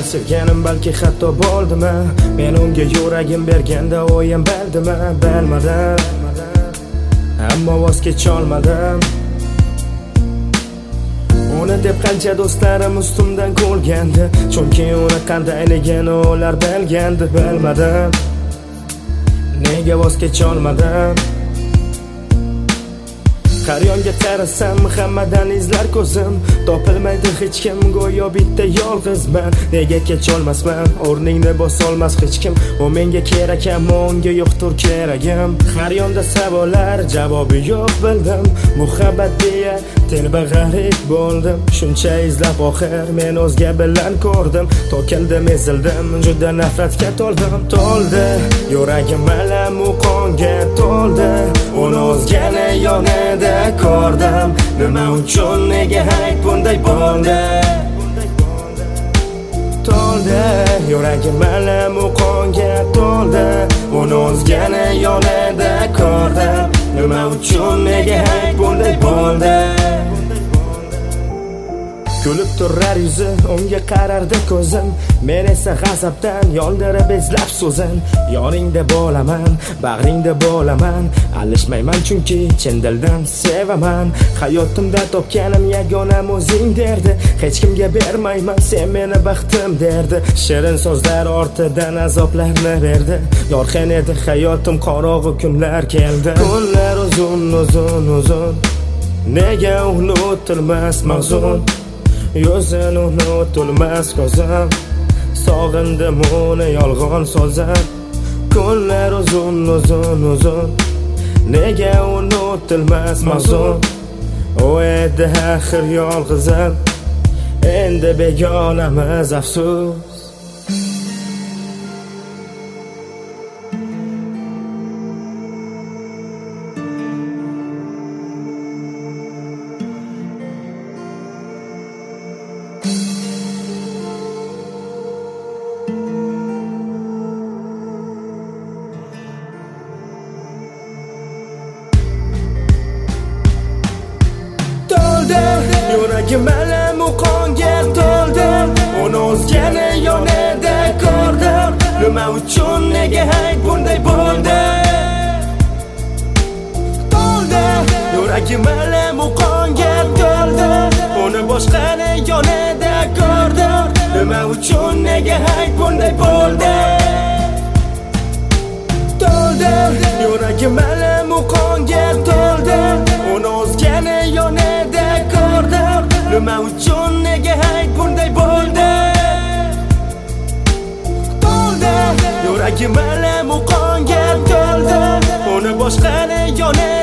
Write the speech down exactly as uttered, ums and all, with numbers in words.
sevganim balki hatto bo'ldimi? Men unga yuragim berganda o'yim bildimi? Bilmadim, ammo voz kecholmadim. Uni deb qancha do'stlarim ustimdan kulgandi, chunki uni qandayligini ular bilgandi. Bilmadim, nega voz kecholmadim. Qaryonga qarasam hammadan izlar ko'zim, topilmaydi hech kim, go'yo bitta yolg'izman. Nega kecholmasman, o'rningni bosolmas hech kim. U menga kerak, ammo unga yo'qdir keragim. Qaryonda savollar, javobi yo'q bildim. Muhabbat deya telba g'arib bo'ldim. Shuncha izlab oxir men o'zga bilan ko'rdim. To'kildim, ezildim, juda nafratga to'ldim. To'ldi yuragim alam u qonga to'ldi. Uni o'zgani yonida ko'rdim. Nima uchun, nega hayot bunday bo'ldi? To'ldi yuragim alam u qonga to'ldi. Uni o'zgani yonida ko'rdim. Nima uchun, nega hayot bunday bo'ldi? Kulib turar yuzi, unga qarardi ko'zim. Men esa g'azabdan yondirib ezlab so'zim. Yoningda bo'laman, bag'ringda bo'laman. Alishmayman chunki chin dildan sevaman. Hayotimda topganim yagonam o'zing derdi. Hech kimga bermayman, sen meni baxtim derdi. Shirin so'zlar ortidan azoblarni berdi. Yorqin edi hayotim, qorong'u kunlar keldi. Kunlar uzun uzun uzun, nega unutilmas mavzun? Yuzin unutilmas ko'zim, sog'indim uni yolg'on so'zim. Kunlar uzun uzun uzun, nega unutilmas mavzun? U edi axir yolg'izim, endi begonamiz afsus. Yuragim alam u qonga to'ldi. Uni o'zgani yonida ko'rdim. Nima uchun, nega hayot bunday bo'ldi? To'ldi yuragim alam u qonga to'ldi. Uni boshqani yonida ko'rdim. Nima uchun, nega hayot bunday bo'ldi? To'ldi yuragim alam u qonga to'ldi. Uni o'zgani yonida ko'rdim. Nima uchun, nega hayot bunday bo'ldi? To'ldi yuragim alam u qonga to'ldi. Uni boshqani yonida